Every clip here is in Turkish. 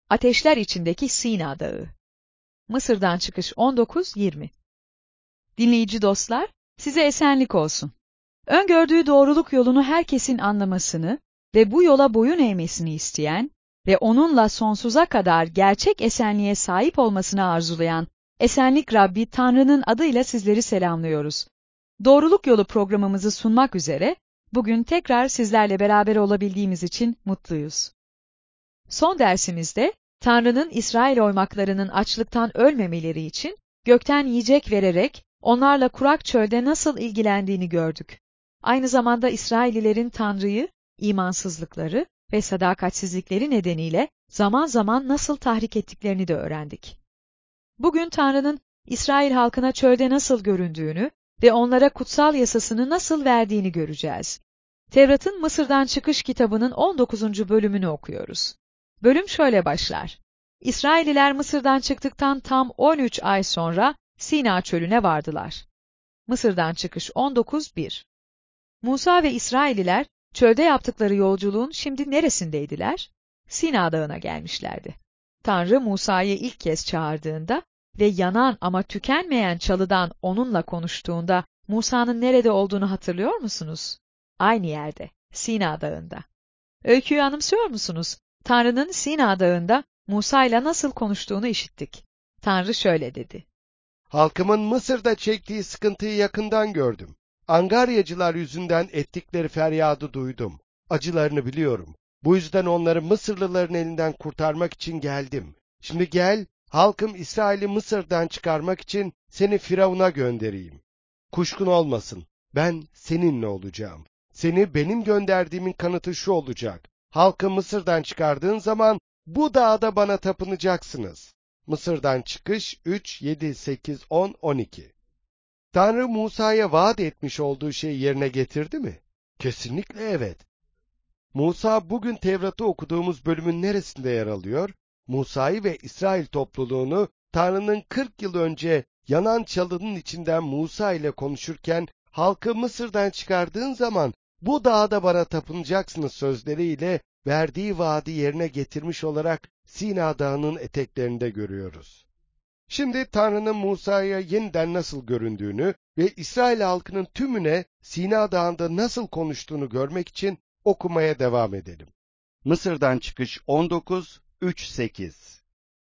Ateşler içindeki Sina Dağı. Mısır'dan çıkış 19-20. Dinleyici dostlar, size esenlik olsun. Öngördüğü doğruluk yolunu herkesin anlamasını ve bu yola boyun eğmesini isteyen ve onunla sonsuza kadar gerçek esenliğe sahip olmasını arzulayan Esenlik Rabbi Tanrı'nın adıyla sizleri selamlıyoruz. Doğruluk Yolu programımızı sunmak üzere bugün tekrar sizlerle beraber olabildiğimiz için mutluyuz. Son dersimizde Tanrı'nın İsrail oymaklarının açlıktan ölmemeleri için gökten yiyecek vererek onlarla kurak çölde nasıl ilgilendiğini gördük. Aynı zamanda İsraillilerin Tanrı'yı imansızlıkları ve sadakatsizlikleri nedeniyle zaman zaman nasıl tahrik ettiklerini de öğrendik. Bugün Tanrı'nın İsrail halkına çölde nasıl göründüğünü ve onlara kutsal yasasını nasıl verdiğini göreceğiz. Tevrat'ın Mısır'dan çıkış kitabının 19. bölümünü okuyoruz. Bölüm şöyle başlar. İsrailliler Mısır'dan çıktıktan tam 13 ay sonra Sina çölüne vardılar. Mısır'dan çıkış 19.1. Musa ve İsrailliler çölde yaptıkları yolculuğun şimdi neresindeydiler? Sina Dağı'na gelmişlerdi. Tanrı Musa'yı ilk kez çağırdığında ve yanan ama tükenmeyen çalıdan onunla konuştuğunda Musa'nın nerede olduğunu hatırlıyor musunuz? Aynı yerde, Sina Dağı'nda. Öyküyü anımsıyor musunuz? Tanrı'nın Sina Dağı'nda Musa ile nasıl konuştuğunu işittik. Tanrı şöyle dedi. Halkımın Mısır'da çektiği sıkıntıyı yakından gördüm. Angaryacılar yüzünden ettikleri feryadı duydum. Acılarını biliyorum. Bu yüzden onları Mısırlıların elinden kurtarmak için geldim. Şimdi gel, halkım İsrail'i Mısır'dan çıkarmak için seni Firavun'a göndereyim. Kuşkun olmasın, ben seninle olacağım. Seni benim gönderdiğimin kanıtı şu olacak. Halkı Mısır'dan çıkardığın zaman bu dağda bana tapınacaksınız. Mısır'dan çıkış 3, 7, 8, 10, 12. Tanrı Musa'ya vaat etmiş olduğu şeyi yerine getirdi mi? Kesinlikle evet. Musa bugün Tevrat'ı okuduğumuz bölümün neresinde yer alıyor? Musa'yı ve İsrail topluluğunu Tanrı'nın 40 yıl önce yanan çalının içinden Musa ile konuşurken halkı Mısır'dan çıkardığın zaman bu dağda bana tapınacaksınız sözleriyle verdiği vaadi yerine getirmiş olarak Sina Dağı'nın eteklerinde görüyoruz. Şimdi Tanrı'nın Musa'ya yeniden nasıl göründüğünü ve İsrail halkının tümüne Sina Dağı'nda nasıl konuştuğunu görmek için okumaya devam edelim. Mısır'dan çıkış 19, 3-8.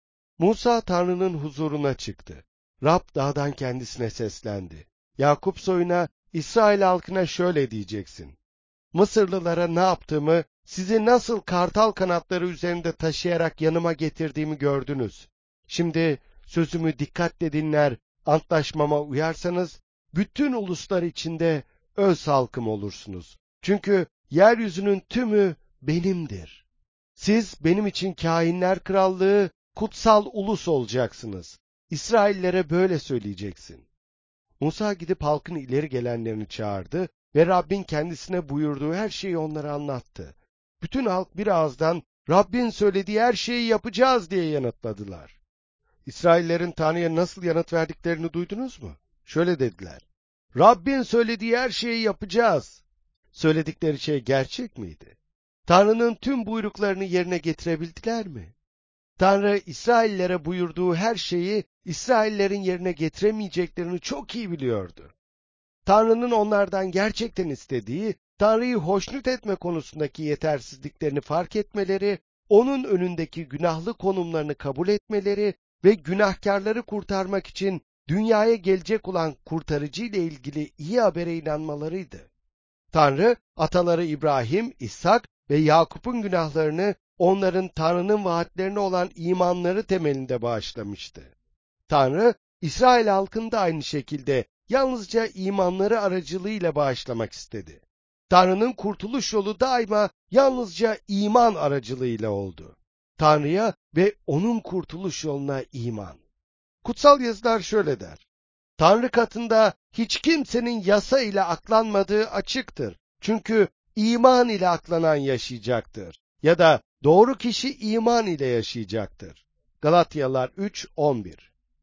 Musa Tanrı'nın huzuruna çıktı. Rab dağdan kendisine seslendi. Yakup soyuna, İsrail halkına şöyle diyeceksin. Mısırlılara ne yaptığımı, sizi nasıl kartal kanatları üzerinde taşıyarak yanıma getirdiğimi gördünüz. Şimdi sözümü dikkatle dinler, antlaşmama uyarsanız, bütün uluslar içinde öz halkım olursunuz. Çünkü yeryüzünün tümü benimdir. Siz benim için kâhinler krallığı, kutsal ulus olacaksınız. İsraillere böyle söyleyeceksin. Musa gidip halkın ileri gelenlerini çağırdı ve Rabbin kendisine buyurduğu her şeyi onlara anlattı. Bütün halk bir ağızdan Rabbin söylediği her şeyi yapacağız diye yanıtladılar. İsraillerin Tanrı'ya nasıl yanıt verdiklerini duydunuz mu? Şöyle dediler. Rabbin söylediği her şeyi yapacağız. Söyledikleri şey gerçek miydi? Tanrı'nın tüm buyruklarını yerine getirebildiler mi? Tanrı İsraillere buyurduğu her şeyi İsraillerin yerine getiremeyeceklerini çok iyi biliyordu. Tanrı'nın onlardan gerçekten istediği, Tanrı'yı hoşnut etme konusundaki yetersizliklerini fark etmeleri, onun önündeki günahlı konumlarını kabul etmeleri ve günahkarları kurtarmak için dünyaya gelecek olan kurtarıcı ile ilgili iyi habere inanmalarıydı. Tanrı, ataları İbrahim, İshak ve Yakup'un günahlarını onların Tanrı'nın vaatlerine olan imanları temelinde bağışlamıştı. Tanrı, İsrail halkını da aynı şekilde yalnızca imanları aracılığıyla bağışlamak istedi. Tanrı'nın kurtuluş yolu daima yalnızca iman aracılığıyla oldu. Tanrı'ya ve onun kurtuluş yoluna iman. Kutsal yazılar şöyle der. Tanrı katında hiç kimsenin yasa ile aklanmadığı açıktır. Çünkü iman ile aklanan yaşayacaktır. Ya da doğru kişi iman ile yaşayacaktır. Galatyalılar 3:11.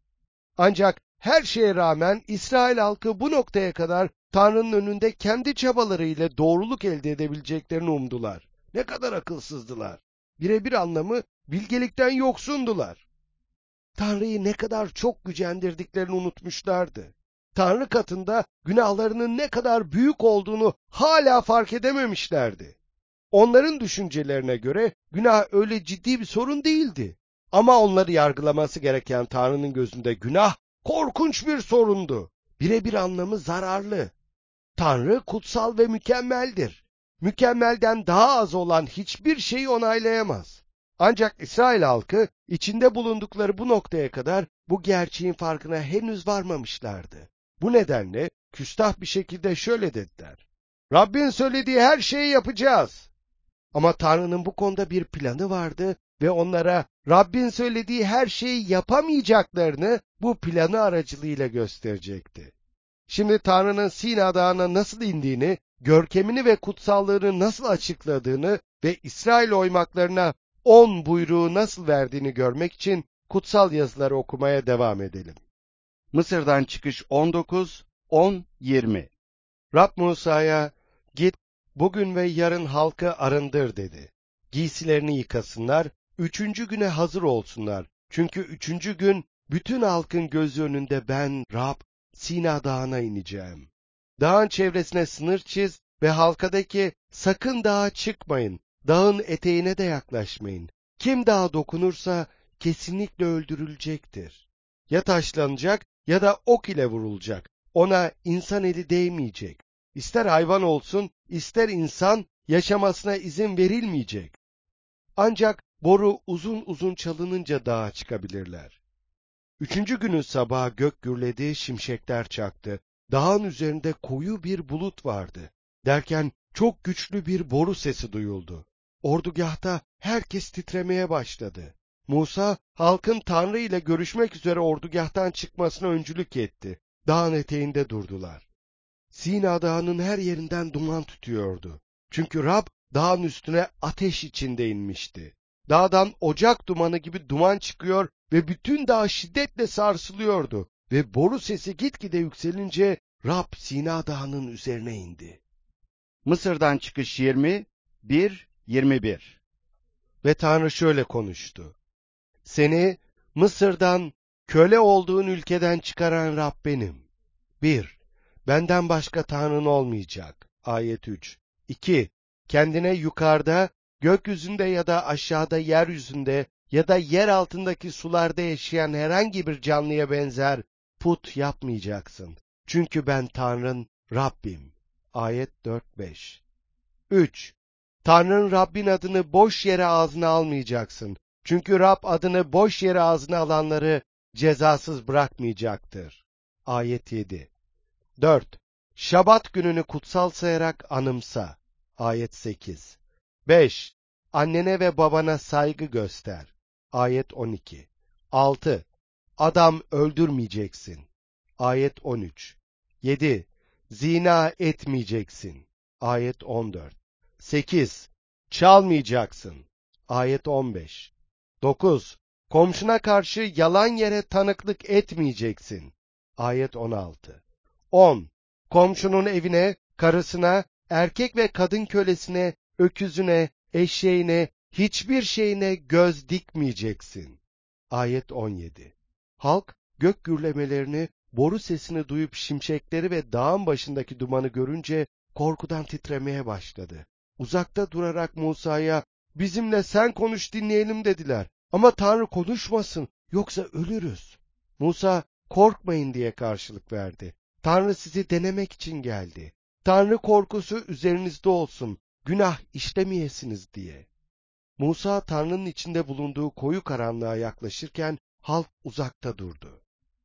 Ancak her şeye rağmen İsrail halkı bu noktaya kadar Tanrı'nın önünde kendi çabalarıyla doğruluk elde edebileceklerini umdular. Ne kadar akılsızdılar. birebir anlamı bilgelikten yoksundular. Tanrı'yı ne kadar çok gücendirdiklerini unutmuşlardı. Tanrı katında günahlarının ne kadar büyük olduğunu hala fark edememişlerdi. Onların düşüncelerine göre günah öyle ciddi bir sorun değildi. Ama onları yargılaması gereken Tanrı'nın gözünde günah korkunç bir sorundu. Birebir anlamı zararlı. Tanrı kutsal ve mükemmeldir. Mükemmelden daha az olan hiçbir şeyi onaylayamaz. Ancak İsrail halkı içinde bulundukları bu noktaya kadar bu gerçeğin farkına henüz varmamışlardı. Bu nedenle küstah bir şekilde şöyle dediler: Rabbin söylediği her şeyi yapacağız. Ama Tanrı'nın bu konuda bir planı vardı ve onlara Rabbin söylediği her şeyi yapamayacaklarını bu planı aracılığıyla gösterecekti. Şimdi Tanrı'nın Sina Dağı'na nasıl indiğini, görkemini ve kutsallığını nasıl açıkladığını ve İsrail oymaklarına 10 buyruğu nasıl verdiğini görmek için kutsal yazıları okumaya devam edelim. Mısır'dan çıkış 19, 10, 20. Rab Musa'ya, git bugün ve yarın halkı arındır dedi. Giysilerini yıkasınlar, 3. güne hazır olsunlar. Çünkü 3. gün bütün halkın gözü önünde ben Rab Sina Dağı'na ineceğim. Dağın çevresine sınır çiz ve halkadaki sakın dağa çıkmayın, dağın eteğine de yaklaşmayın. Kim dağa dokunursa kesinlikle öldürülecektir. Ya taşlanacak ya da ok ile vurulacak. Ona insan eli değmeyecek. İster hayvan olsun, ister insan, yaşamasına izin verilmeyecek. Ancak boru uzun uzun çalınınca dağa çıkabilirler. 3. günün sabahı gök gürledi, şimşekler çaktı. Dağın üzerinde koyu bir bulut vardı. Derken çok güçlü bir boru sesi duyuldu. Ordugahta herkes titremeye başladı. Musa, halkın Tanrı ile görüşmek üzere ordugahtan çıkmasına öncülük etti. Dağın eteğinde durdular. Sina Dağı'nın her yerinden duman tütüyordu. Çünkü Rab dağın üstüne ateş içinde inmişti. Dağdan ocak dumanı gibi duman çıkıyor ve bütün dağ şiddetle sarsılıyordu. Ve boru sesi gitgide yükselince Rab Sina Dağı'nın üzerine indi. Mısır'dan çıkış 20, 1, 21. Ve Tanrı şöyle konuştu: Seni Mısır'dan, köle olduğun ülkeden çıkaran Rab benim. 1. Benden başka Tanrın olmayacak. Ayet 3. 2. Kendine yukarıda, gökyüzünde ya da aşağıda yeryüzünde ya da yer altındaki sularda yaşayan herhangi bir canlıya benzer put yapmayacaksın. Çünkü ben Tanrın, Rabbim. Ayet 4-5. 3. Tanrın Rabbin adını boş yere ağzına almayacaksın. Çünkü Rab adını boş yere ağzına alanları cezasız bırakmayacaktır. Ayet 7. 4. Şabat gününü kutsal sayarak anımsa. Ayet 8. 5. Annene ve babana saygı göster. Ayet 12. 6. Adam öldürmeyeceksin. Ayet 13. 7. Zina etmeyeceksin. Ayet 14. 8. Çalmayacaksın. Ayet 15. 9. Komşuna karşı yalan yere tanıklık etmeyeceksin. Ayet 16. 10. Komşunun evine, karısına, erkek ve kadın kölesine, öküzüne, eşeğine, hiçbir şeyine göz dikmeyeceksin. Ayet 17. Halk gök gürlemelerini, boru sesini duyup şimşekleri ve dağın başındaki dumanı görünce korkudan titremeye başladı. Uzakta durarak Musa'ya, bizimle sen konuş dinleyelim dediler. Ama Tanrı konuşmasın, yoksa ölürüz. Musa, korkmayın diye karşılık verdi. Tanrı sizi denemek için geldi. Tanrı korkusu üzerinizde olsun, günah işlemeyesiniz diye. Musa, Tanrı'nın içinde bulunduğu koyu karanlığa yaklaşırken halk uzakta durdu.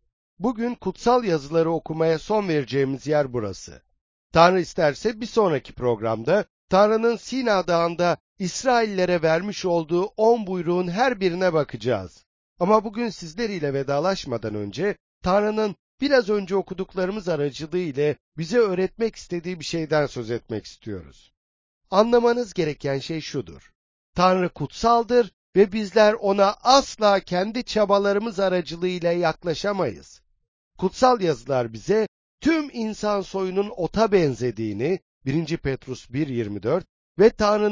Bugün kutsal yazıları okumaya son vereceğimiz yer burası. Tanrı isterse bir sonraki programda Tanrı'nın Sina Dağı'nda İsraillere vermiş olduğu 10 buyruğun her birine bakacağız. Ama bugün sizleriyle vedalaşmadan önce Tanrı'nın biraz önce okuduklarımız aracılığıyla bize öğretmek istediği bir şeyden söz etmek istiyoruz. Anlamanız gereken şey şudur: Tanrı kutsaldır ve bizler ona asla kendi çabalarımız aracılığıyla yaklaşamayız. Kutsal yazılar bize tüm insan soyunun ota benzediğini 1. Petrus 1.24 ve Tanrı'nın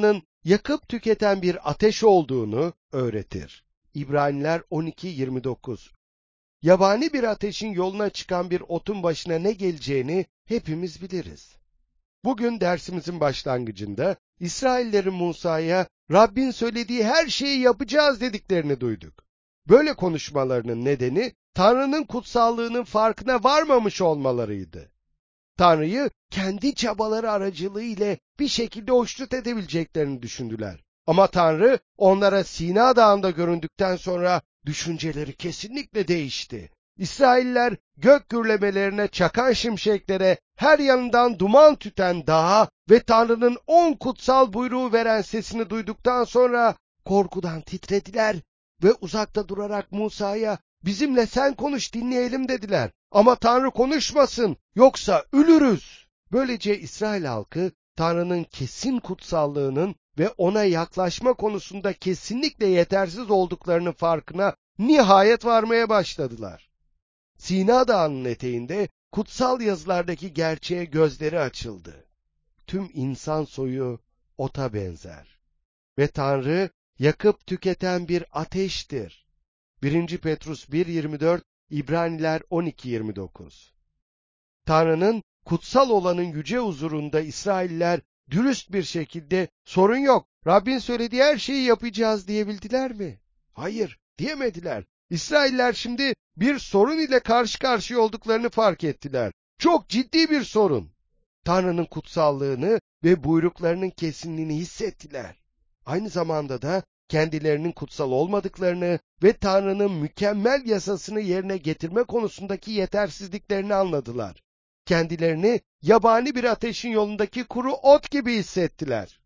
yakıp tüketen bir ateş olduğunu öğretir. İbraniler 12:29. Yabani bir ateşin yoluna çıkan bir otun başına ne geleceğini hepimiz biliriz. Bugün dersimizin başlangıcında İsraillerin Musa'ya Rabbin söylediği her şeyi yapacağız dediklerini duyduk. Böyle konuşmalarının nedeni Tanrı'nın kutsallığının farkına varmamış olmalarıydı. Tanrı'yı kendi çabaları aracılığı bir şekilde hoşnut edebileceklerini düşündüler. Ama Tanrı onlara Sina Dağı'nda göründükten sonra düşünceleri kesinlikle değişti. İsrailler gök gürlemelerine, çakan şimşeklere, her yanından duman tüten dağa ve Tanrı'nın 10 kutsal buyruğu veren sesini duyduktan sonra korkudan titrediler ve uzakta durarak Musa'ya bizimle sen konuş dinleyelim dediler. Ama Tanrı konuşmasın yoksa ölürüz. Böylece İsrail halkı Tanrı'nın kesin kutsallığının ve ona yaklaşma konusunda kesinlikle yetersiz olduklarının farkına nihayet varmaya başladılar. Sina Dağı'nın eteğinde kutsal yazılardaki gerçeğe gözleri açıldı. Tüm insan soyu ota benzer. Ve Tanrı yakıp tüketen bir ateştir. 1. Petrus 1:24, İbraniler 12:29. Tanrı'nın kutsal olanın yüce huzurunda İsrailler dürüst bir şekilde sorun yok, Rabbin söylediği her şeyi yapacağız diyebildiler mi? Hayır, diyemediler. İsrailler şimdi bir sorun ile karşı karşıya olduklarını fark ettiler. Çok ciddi bir sorun. Tanrı'nın kutsallığını ve buyruklarının kesinliğini hissettiler. Aynı zamanda da kendilerinin kutsal olmadıklarını ve Tanrı'nın mükemmel yasasını yerine getirme konusundaki yetersizliklerini anladılar. Kendilerini yabani bir ateşin yolundaki kuru ot gibi hissettiler.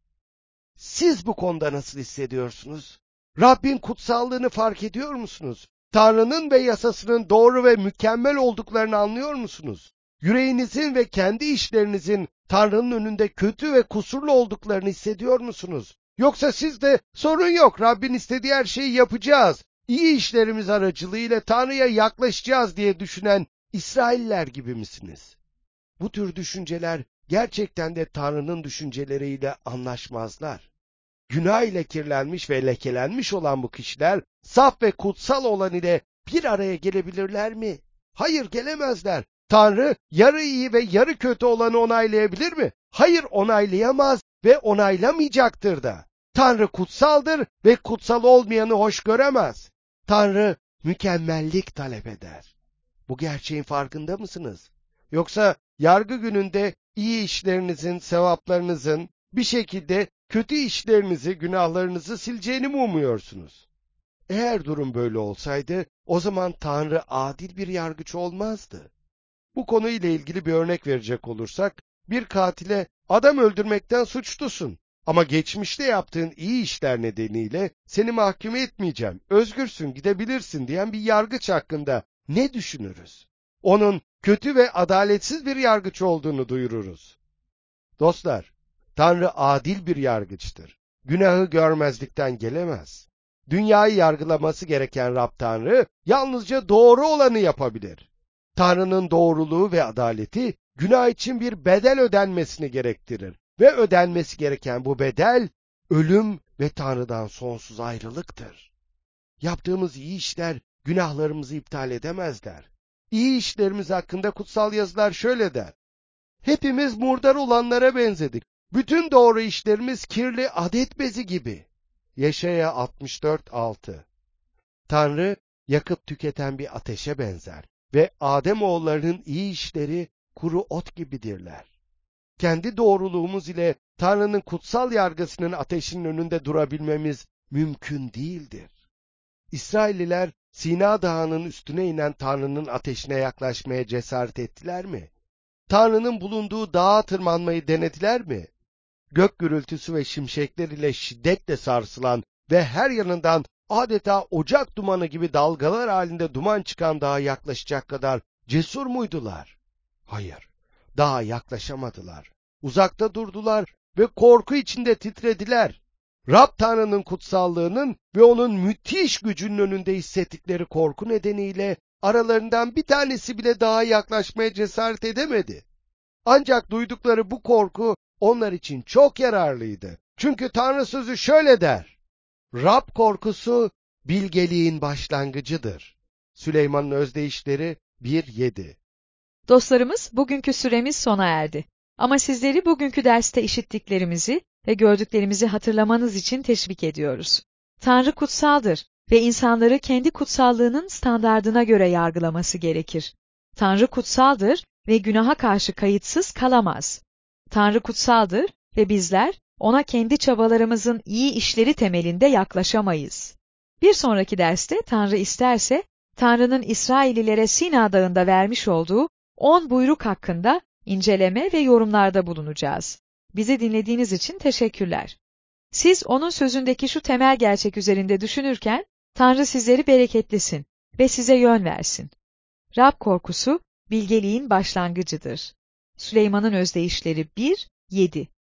Siz bu konuda nasıl hissediyorsunuz? Rabbin kutsallığını fark ediyor musunuz? Tanrı'nın ve yasasının doğru ve mükemmel olduklarını anlıyor musunuz? Yüreğinizin ve kendi işlerinizin Tanrı'nın önünde kötü ve kusurlu olduklarını hissediyor musunuz? Yoksa siz de sorun yok, Rabbin istediği her şeyi yapacağız, iyi işlerimiz aracılığıyla Tanrı'ya yaklaşacağız diye düşünen İsrailler gibi misiniz? Bu tür düşünceler gerçekten de Tanrı'nın düşünceleriyle anlaşmazlar. Günah ile kirlenmiş ve lekelenmiş olan bu kişiler saf ve kutsal olan ile bir araya gelebilirler mi? Hayır, gelemezler. Tanrı yarı iyi ve yarı kötü olanı onaylayabilir mi? Hayır, onaylayamaz ve onaylamayacaktır da. Tanrı kutsaldır ve kutsal olmayanı hoş göremez. Tanrı mükemmellik talep eder. Bu gerçeğin farkında mısınız? Yoksa yargı gününde iyi işlerinizin, sevaplarınızın bir şekilde kötü işlerinizi, günahlarınızı sileceğini mi umuyorsunuz? Eğer durum böyle olsaydı, o zaman Tanrı adil bir yargıç olmazdı. Bu konuyla ilgili bir örnek verecek olursak, bir katile adam öldürmekten suçlusun ama geçmişte yaptığın iyi işler nedeniyle seni mahkeme etmeyeceğim, özgürsün, gidebilirsin diyen bir yargıç hakkında ne düşünürüz? Onun kötü ve adaletsiz bir yargıç olduğunu duyururuz. Dostlar, Tanrı adil bir yargıçtır. Günahı görmezlikten gelemez. Dünyayı yargılaması gereken Rab Tanrı yalnızca doğru olanı yapabilir. Tanrı'nın doğruluğu ve adaleti günah için bir bedel ödenmesini gerektirir ve ödenmesi gereken bu bedel ölüm ve Tanrı'dan sonsuz ayrılıktır. Yaptığımız iyi işler günahlarımızı iptal edemezler. İyi işlerimiz hakkında kutsal yazılar şöyle der: hepimiz murdar olanlara benzedik. Bütün doğru işlerimiz kirli adet bezi gibi. Yeşaya 64:6. Tanrı yakıp tüketen bir ateşe benzer ve Ademoğullarının iyi işleri kuru ot gibidirler. Kendi doğruluğumuz ile Tanrı'nın kutsal yargısının ateşinin önünde durabilmemiz mümkün değildir. İsrailliler Sina Dağı'nın üstüne inen Tanrı'nın ateşine yaklaşmaya cesaret ettiler mi? Tanrı'nın bulunduğu dağa tırmanmayı denediler mi? Gök gürültüsü ve şimşekler ile şiddetle sarsılan ve her yanından adeta ocak dumanı gibi dalgalar halinde duman çıkan dağa yaklaşacak kadar cesur muydular? Hayır, dağa yaklaşamadılar. Uzakta durdular ve korku içinde titrediler. Rab Tanrı'nın kutsallığının ve onun müthiş gücünün önünde hissettikleri korku nedeniyle aralarından bir tanesi bile dağa yaklaşmaya cesaret edemedi. Ancak duydukları bu korku onlar için çok yararlıydı. Çünkü Tanrı sözü şöyle der. Rab korkusu bilgeliğin başlangıcıdır. Süleyman'ın özdeyişleri 1:7. Dostlarımız, bugünkü süremiz sona erdi. Ama sizleri bugünkü derste işittiklerimizi ve gördüklerimizi hatırlamanız için teşvik ediyoruz. Tanrı kutsaldır ve insanları kendi kutsallığının standardına göre yargılaması gerekir. Tanrı kutsaldır ve günaha karşı kayıtsız kalamaz. Tanrı kutsaldır ve bizler ona kendi çabalarımızın iyi işleri temelinde yaklaşamayız. Bir sonraki derste Tanrı isterse, Tanrı'nın İsraillilere Sina Dağı'nda vermiş olduğu 10 buyruk hakkında inceleme ve yorumlarda bulunacağız. Bizi dinlediğiniz için teşekkürler. Siz onun sözündeki şu temel gerçek üzerinde düşünürken, Tanrı sizleri bereketlesin ve size yön versin. Rab korkusu, bilgeliğin başlangıcıdır. Süleyman'ın özdeyişleri 1:7.